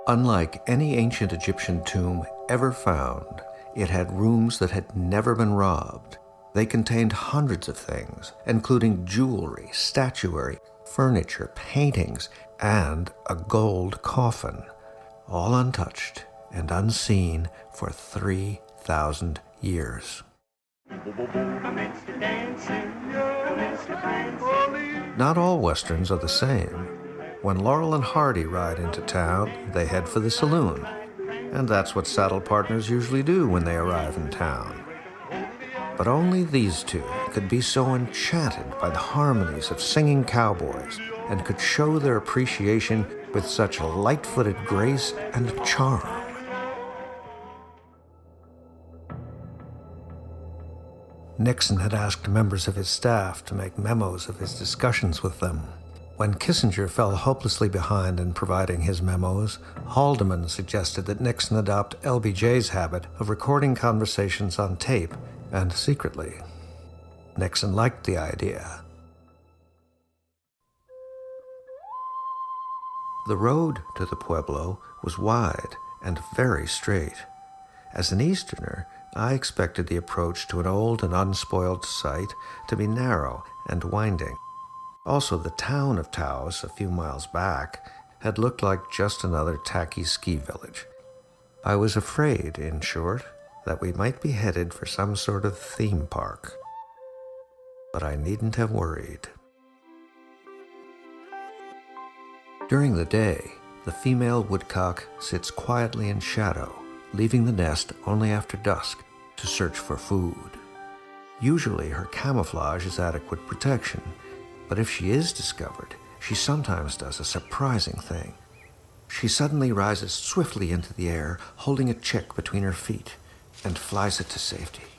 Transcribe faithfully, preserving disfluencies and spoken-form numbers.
Unlike any ancient Egyptian tomb ever found, it had rooms that had never been robbed. They contained hundreds of things, including jewelry, statuary, furniture, paintings, and a gold coffin, all untouched and unseen for three thousand years. Not all Westerns are the same. When Laurel and Hardy ride into town, they head for the saloon. And that's what saddle partners usually do when they arrive in town. But only these two could be so enchanted by the harmonies of singing cowboys and could show their appreciation with such light-footed grace and charm. Nixon had asked members of his staff to make memos of his discussions with them. When Kissinger fell hopelessly behind in providing his memos, Haldeman suggested that Nixon adopt L B J's habit of recording conversations on tape and secretly. Nixon liked the idea. The road to the Pueblo was wide and very straight. As an Easterner, I expected the approach to an old and unspoiled site to be narrow and winding. Also, the town of Taos, a few miles back, had looked like just another tacky ski village. I was afraid, in short, that we might be headed for some sort of theme park. But I needn't have worried. During the day, the female woodcock sits quietly in shadow, leaving the nest only after dusk to search for food. Usually her camouflage is adequate protection, but if she is discovered, she sometimes does a surprising thing. She suddenly rises swiftly into the air, holding a chick between her feet, and flies it to safety.